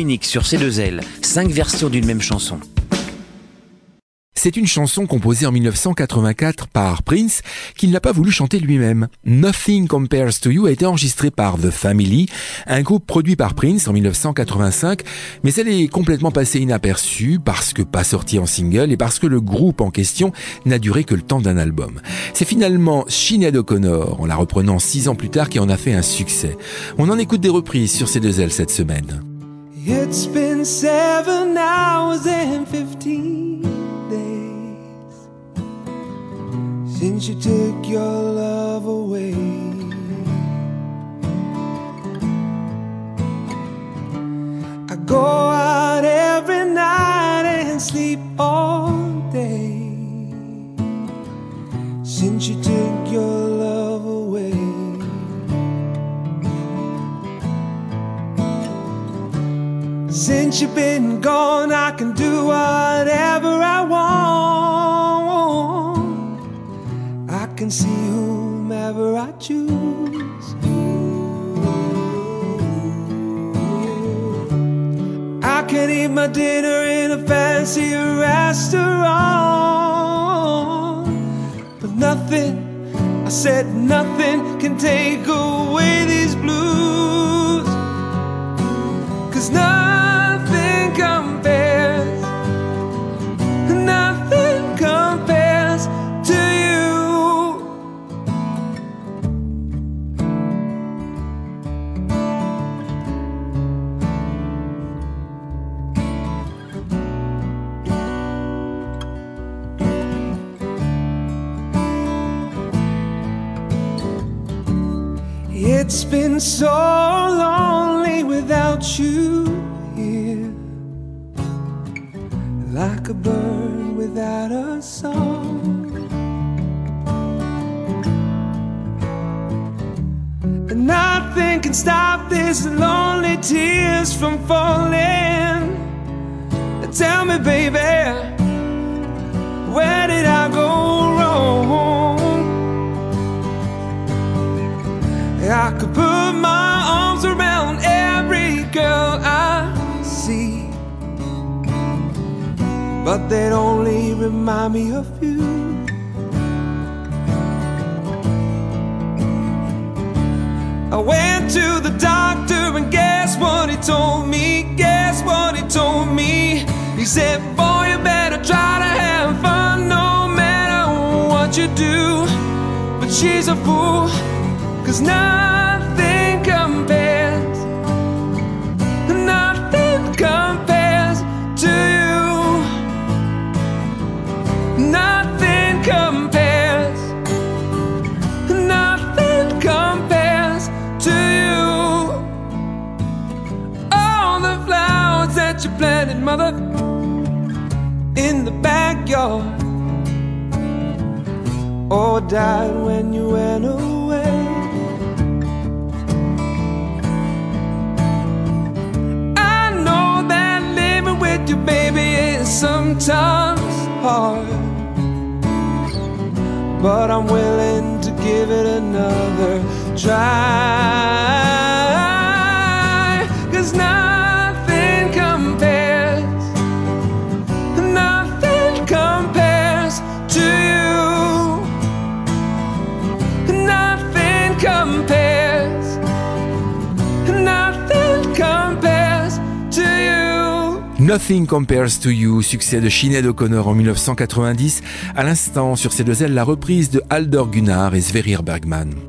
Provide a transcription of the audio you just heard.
unique sur C2L, 5 versions d'une même chanson. C'est une chanson composée en 1984 par Prince, qu'il n'a pas voulu chanter lui-même. Nothing Compares to You a été enregistrée par The Family, un groupe produit par Prince en 1985, mais elle est complètement passée inaperçue parce que pas sortie en single et parce que le groupe en question n'a duré que le temps d'un album. C'est finalement Sinéad O'Connor, en la reprenant 6 ans plus tard, qui en a fait un succès. On en écoute des reprises sur C2L cette semaine. It's been 7 hours and 15 since you took your love away. I go out every night and sleep all day since you took your love away. Since you've been gone, I can do whatever I want. I can see whomever I choose. I can eat my dinner in a fancy restaurant, but nothing, I said nothing, can take away these blues. 'Cause nothing compares, nothing compares to you. It's been so lonely without you here, like a bird without a song. And nothing can stop these lonely tears from falling. Tell me, baby, where did I go wrong? I could put my arms around every girl I see, but they'd only remind me of you. I went to the doctor and guess what he told me? Guess what he told me? He said, boy, you better try to have fun no matter what you do. But she's a fool, 'cause nothing compares, nothing compares to you. Nothing compares, nothing compares to you. All the flowers that you planted, mother, in the backyard, all died when you went away. You, baby, is sometimes hard, but I'm willing to give it another try. 'Cause nothing compares, nothing compares to you. Nothing compares, nothing compares to you. Nothing Compares to You, succès de Sinéad O'Connor en 1990. À l'instant, sur C2L, la reprise de Haldor Gunnar et Sverrir Bergman.